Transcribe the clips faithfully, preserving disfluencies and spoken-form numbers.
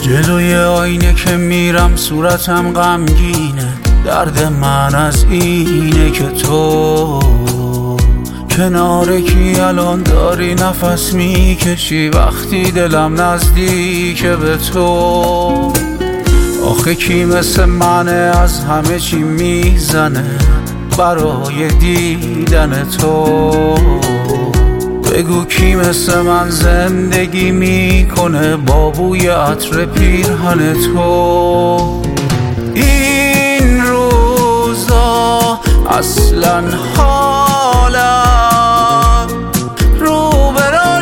جلوی آینه که میرم صورتم غمگینه، درد من از اینه که تو کنار کی الان داری نفس میکشی وقتی دلم نزدیکه به تو. آخه کی مثل منه از همه چی میزنه برای دیدن تو. بگو کی مثل من زندگی میکنه با بوی عطر پیرهن تو. این روزا اصلا حالم رو برا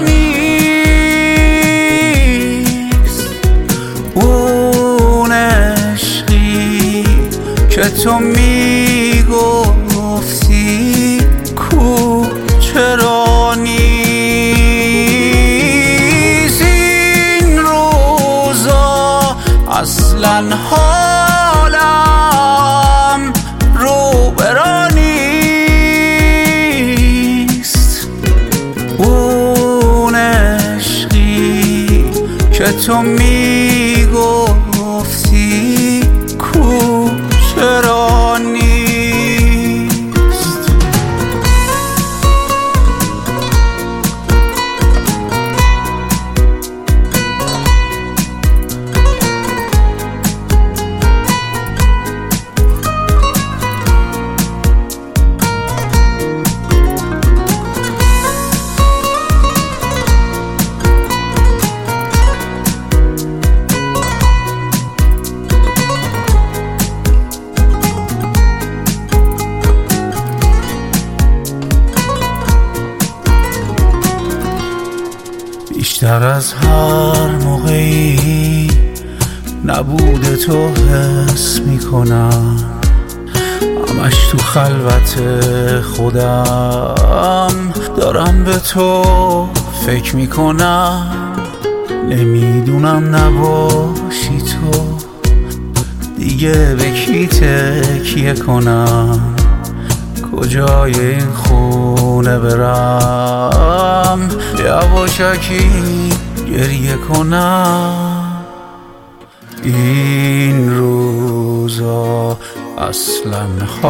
نیست، اون عشقی که تو میگفتی کو چرا نیست. این روزا اصلا حالم رو برا نیست، اون عشقی که تو میگفتی کو چرا نیست. بیشتر از هر موقعی نبود تو حس میکنم، همش تو خلوت خودم دارم به تو فکر میکنم. نمیدونم نباشی تو دیگه به کی تکیه کنم، کجای این خونه برم یواشکی گریه کنم. این روزا اصلا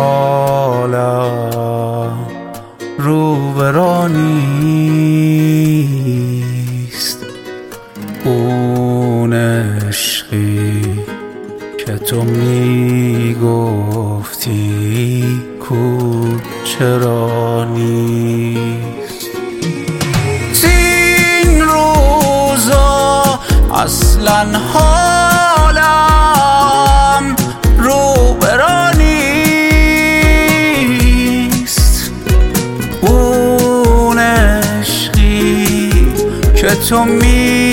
حالم رو برا نیست، اون عشقی که تو میگفتی کو چرا نیست. این روزا اصلا حالم رو برا نیست، اون عشقی که تو می